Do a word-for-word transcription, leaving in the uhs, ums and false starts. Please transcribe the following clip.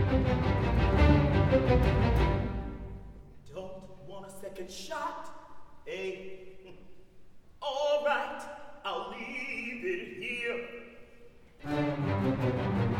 Don't want a second shot, eh? All right, I'll leave it here.